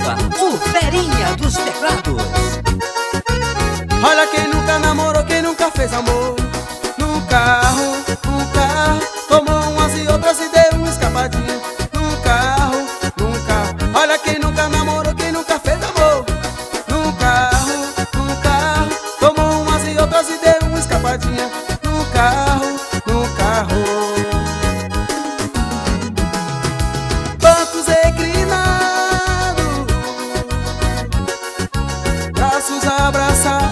Silva, o ferinha dos teclados. Olha quem nunca namorou, quem nunca fez amor. Num carro, tomou umas e outras e deu uma escapadinha. Num carro, olha quem nunca namorou, quem nunca fez amor. Num carro, tomou umas e outras e deu uma escapadinha. Num carro. Bancos reclinados, braços abraçar,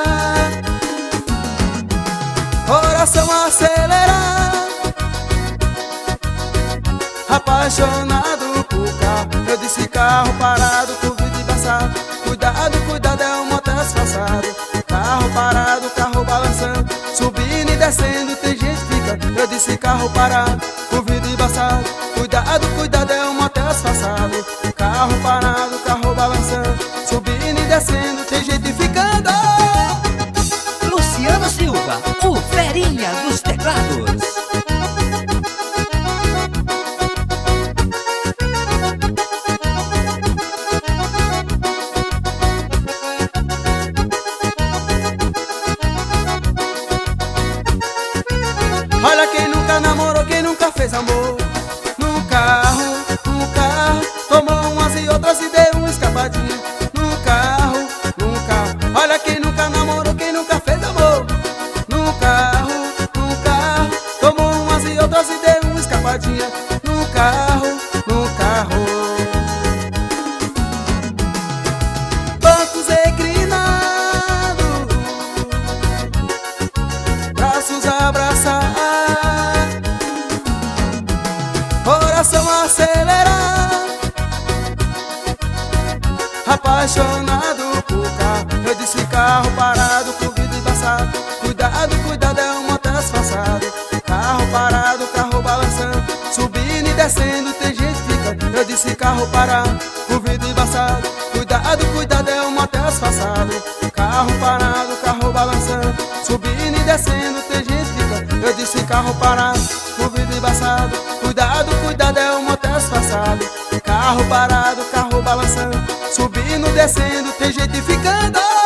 coração acelerar, apaixonado por carro. Eu disse carro parado, com vidro embaçado. Cuidado, cuidado, é um motel disfarçado. Carro parado, carro balançando, subindo e descendo, tem gente que fica. Eu disse carro parado, com vidro embaçado. Cuidado, cuidado, é um motel disfarçado. Carro parado, carro balançando, subindo e descendo, tem gente ficando. Luciano Silva, o ferinha dos teclados. Olha quem nunca namorou, quem nunca fez amor. Num carro, tomou umas e outras e deu uma escapadinha. Num carro, olha quem nunca namorou, quem nunca fez amor. Num carro, tomou umas e outras e deu uma escapadinha. Num carro. Bancos reclinados, braços abraçar, coração acelerar, apaixonado por carro. Eu disse carro parado, com vidro embaçado. Cuidado, cuidado, é um motel disfarçado. Carro parado, carro balançando, subindo e descendo, tem gente que fica. Eu disse carro parado, com vidro embaçado. Cuidado, cuidado, é um motel disfarçado. Carro parado, carro balançando, subindo e descendo, tem gente que fica. Eu disse carro parado, com vidro embaçado. Cuidado, cuidado, é um motel disfarçado. Carro parado, carro balançando, subindo, descendo, tem gente ficando.